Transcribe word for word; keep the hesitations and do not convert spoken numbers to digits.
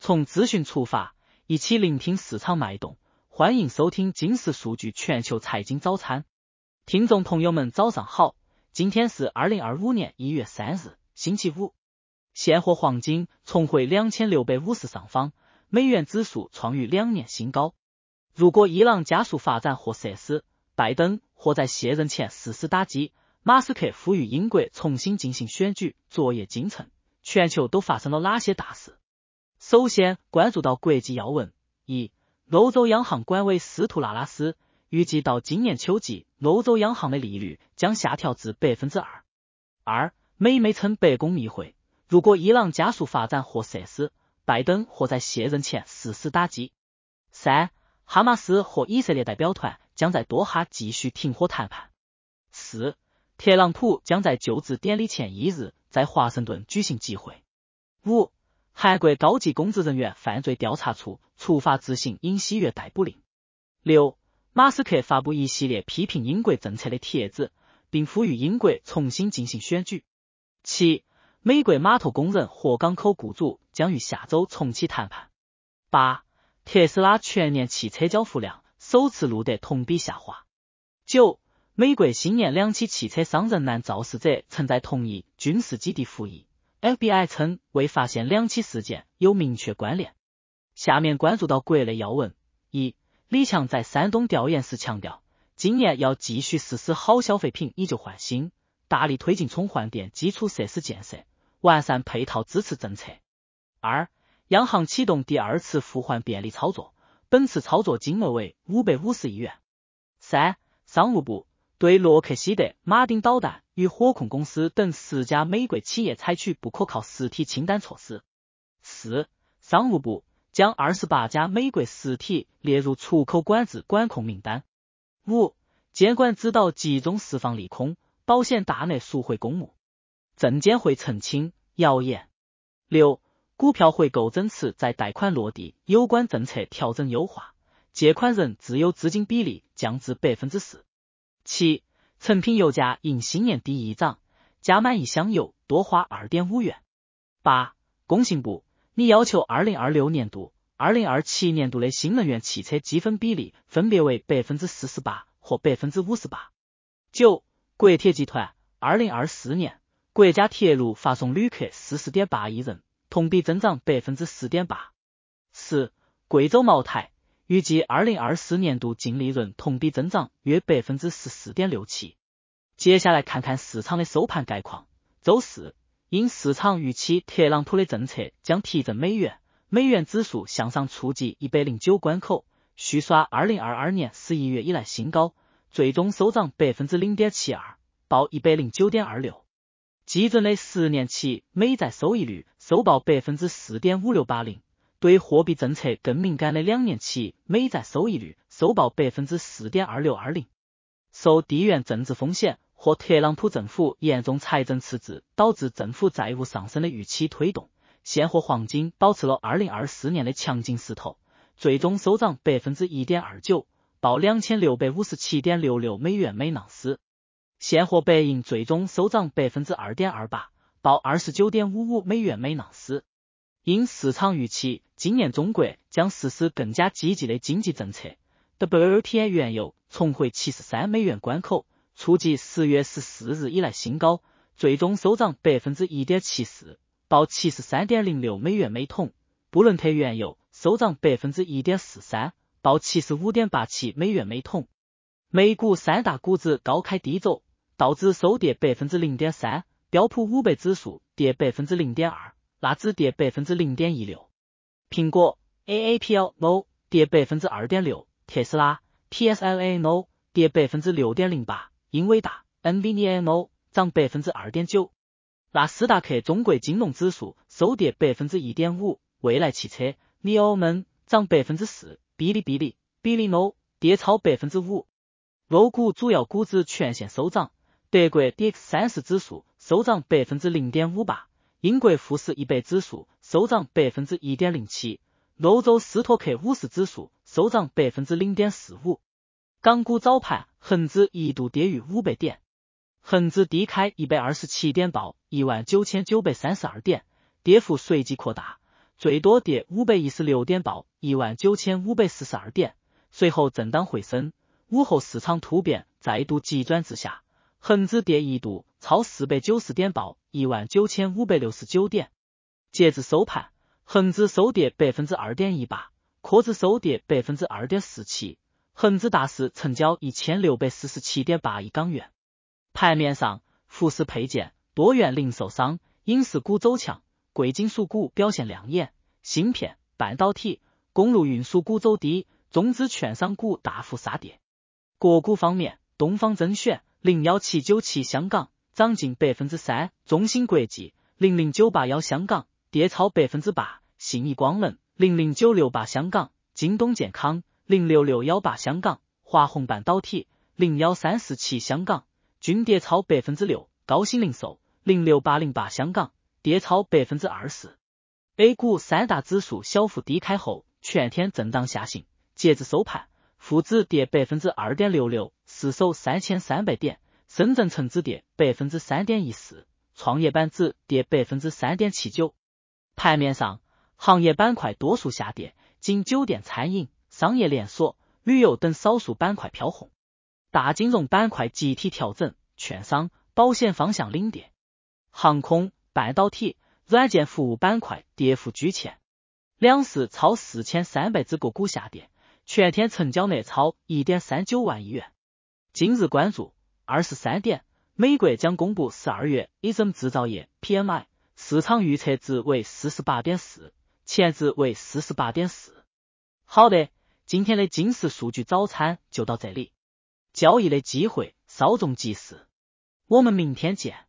从资讯出发，一起聆听市场脉动。欢迎收听金石数据全球财经早餐。听众朋友们早上好，今天是二零二五年一月三日，星期五。现货黄金重回两千六百五十上方，美元指数创逾两年新高。如果伊朗加速发展或设施，拜登或在卸任前实施打击，马斯克呼吁英国重新进行选举，昨夜今晨，全球都发生了哪些大事？首先关注到国际要闻。一、欧洲央行管委斯图拉拉斯预计到今年秋季，欧洲央行的利率将下调至 百分之二。二、美媒称白宫密会，如果伊朗加速发展或设施，拜登或在卸任前实施打击。三、哈马斯和以色列代表团将在多哈继续停火谈判。四、特朗普将在就职典礼前一日在华盛顿举行集会。五、韩国高级公职人员犯罪调查处处罚执行尹锡悦逮捕令。六、马斯克发布一系列批评英国政策的帖子，并呼吁英国重新进行选举。七、美国码头工人和港口雇主将于下周重启谈判。八、特斯拉全年汽车交付量首次录得同比下滑。九、美国新年两起汽车商人男肇事者曾在同一军事基地服役。F B I 称未发现两起事件有明确关联。下面关注到国内要闻。一、李强在山东调研时强调，今年要继续实施好消费品以旧换新，大力推进充换电基础设施建设，完善配套支持政策。二、央行启动第二次付换便利操作，本次操作金额为五百五十亿元。三、商务部对洛克希德、马丁导弹与火控公司等十家美国企业采取不可靠实体清单措施。四、商务部将二十八家美国实体列入出口管制管控名单。五、监管指导集中释放利空，保险大内赎回公募。证监会澄清谣言。六、股票回购增持在贷款落地，有关政策调整优化，借款人自有资金比例降至 百分之四。七、成品油价迎新年第一涨，加满一箱油多花 二点五元。八、工信部拟要求二零二六年度、二零二七年度的新能源汽车积分比例分别为 百分之四十八 或 百分之五十八。九、国铁集团二零二四年国家铁路发送旅客 四十点八亿人，同比增长 百分之四点八。十、贵州茅台预计二零二四年度净利润同比增长约 百分之十四点六七。接下来看看市场的收盘概况。周四，因市场预期特朗普的政策将提振美元，美元指数向上触及一百零九关口，续刷二零二二年十一月以来新高，最终收涨 百分之零点七二， 报 一百零九点二六。基准的十年期美债收益率收报 百分之四点五六八零， 对货币政策更敏感的两年期美债收益率收报 百分之四点二六二零。受地缘政治风险或特朗普政府严重财政赤字导致政府债务上升的预期推动，现货黄金保持了二零二四年的强劲势头，最终收涨 百分之一点二九， 报 两千六百五十七点六六美元每盎司。现货白银最终收涨 百分之二点二八， 报 二十九点五五美元每盎司。因市场预期今年中国将实施更加积极的经济政策， W T I 原油重回七十三美元关口，触及十月十四日以来新高，最终收涨 百分之一点七四， 报 七十三点零六美元每桶。布伦特原油收涨 百分之一点四三， 报 七十五点八七美元每桶。美股三大股指高开低走，道指收跌 百分之零点三， 标普五百指数跌 百分之零点二， 纳指跌 百分之零点一六。苹果 A A P L No 跌 百分之二点六， 特斯拉 T S L A No 跌 百分之六点零八， 英伟达 N V I D I A No 涨 百分之二点九。 纳斯达克中国金融指数收跌 百分之一点五， 蔚来汽车 N E O M 涨 百分之四， 哔哩哔哩 Bilibili 跌超 百分之五。 欧股主要股指全线收涨，德国 D X 三十 指数收涨 百分之零点五八， 英国富时一百指数收涨 百分之一点零七， 欧洲斯托克五十指数收涨 百分之零点四五。 港股早盘恒指一度跌逾五百点，恒指低开一百二十七点，报 一万九千九百三十二点，跌幅随即扩大， 最多跌五百一十六点，报一万九千五百四十二点，随后震荡回升。午后市场突变，再度急转直下，恒指跌一度超四百九十点，报一万九千五百六十九点。截至收盘，恒指收跌 百分之二点一八， 科指收跌 百分之二点四七， 恒指大市成交一千六百四十七点八亿港元。盘面上，服饰配件、多元零售商、影视股走强，贵金属股表现亮眼，芯片、半导体、公路运输股走低，中资券商股大幅杀跌。个股方面，东方甄选零一七九七香港涨近 百分之三， 中芯国际零零九八一香港跌超 百分之八， 信义光能零零九六八香港、京东健康零六六一八香港、华虹半导体零一三四七香港均跌超 百分之六， 高新零售零六八零八香港跌超 百分之二十。 A 股三大指数小幅低开后全天震荡下行，截至收盘，沪指跌 百分之二点六六， 失守三千三百点，深圳成指跌 百分之三点一四， 创业板指跌 百分之三点七九。 盘面上，行业板块多数下跌，仅酒店餐饮、商业连锁、旅游等少数板块飘红。大金融板块集体调整，券商、保险方向领跌。航空、半导体、软件服务板块跌幅居前。两市超四千三百只个股下跌，全天成交额超 一点三九万亿元。今日关注二十三点，美国将公布十二月 I S M 制造业 P M I， 市场预测值为 四十八点四， 前值为 四十八点四。 好的，今天的金石数据早餐就到这里，交易的机会稍纵即逝，我们明天见。